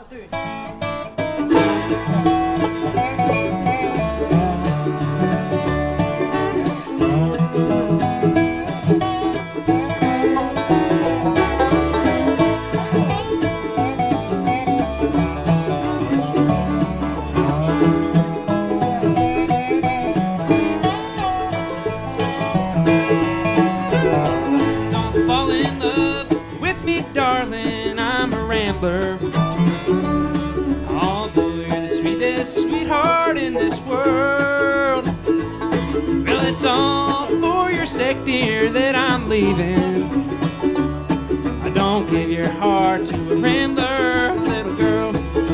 Don't fall in love with me, darling, I'm a rambler. Although you're the sweetest sweetheart in this world. Well, it's all for your sake, dear, that I'm leaving. Don't give your heart to a rambler, little girl.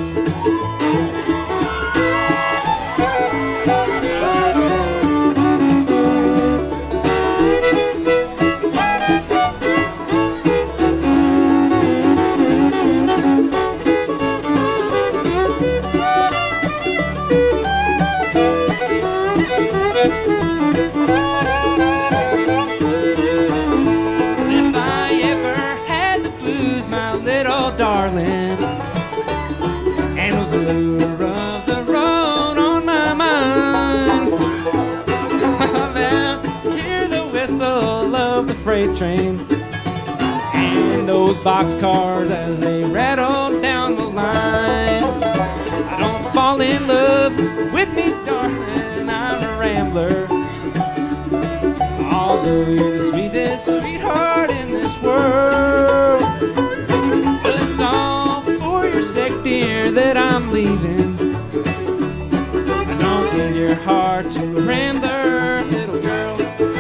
Darling, and the lure of the road on my mind. Now, hear the whistle of the freight train and those boxcars as they rattle down the line. Don't fall in love with me, darling, I'm a rambler. Although you're the sweetest sweetheart in this world. Dear, that I'm leaving. Don't give your heart to a rambler, little girl.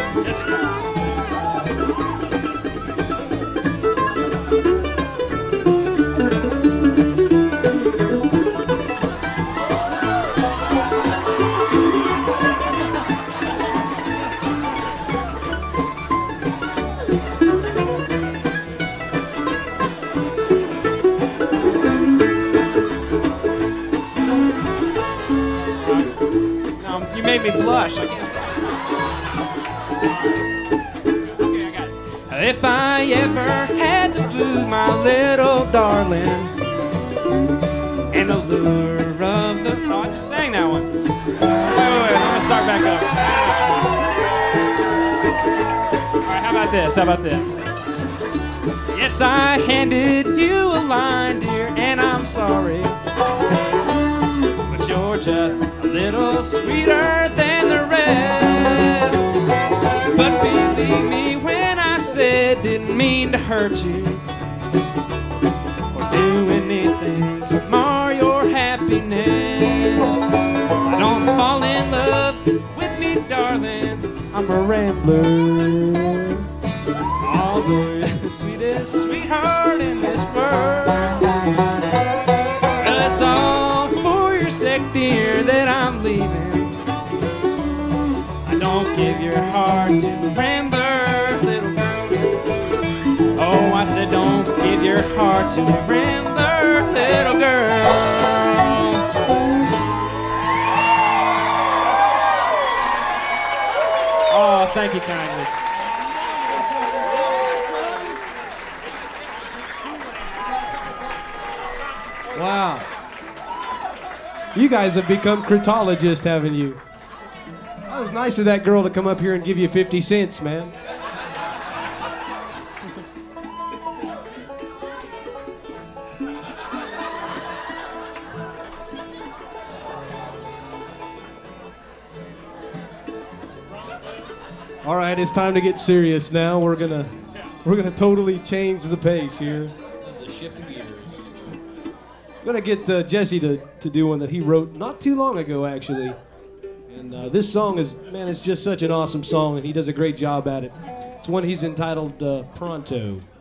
You made me blush. I can't. Okay, I got it. If I ever had the blues, my little darling, and the lure of the... Oh, I just sang that one. Wait. I'm going to start back up. All right, how about this? Yes, I handed you a line, dear, and I'm sorry. But you're just a little sweeter than the rest. But believe me when I said didn't mean to hurt you or do anything to mar your happiness. Don't fall in love with me, darling, I'm a rambler. Although you're the sweetest sweetheart in this world. Well, it's all for your sake, dear, that I'm leaving. Don't give your heart to a rambler, little girl. Oh, I said don't give your heart to a rambler, little girl. Oh, thank you kindly. Wow. You guys have become critologists, haven't you? It was nice of that girl to come up here and give you 50 cents, man. All right, it's time to get serious now. We're gonna totally change the pace here. This is a shift of gears. I'm gonna get Jesse to do one that he wrote not too long ago, actually. And this song is, it's just such an awesome song, and he does a great job at it. It's one he's entitled Pronto.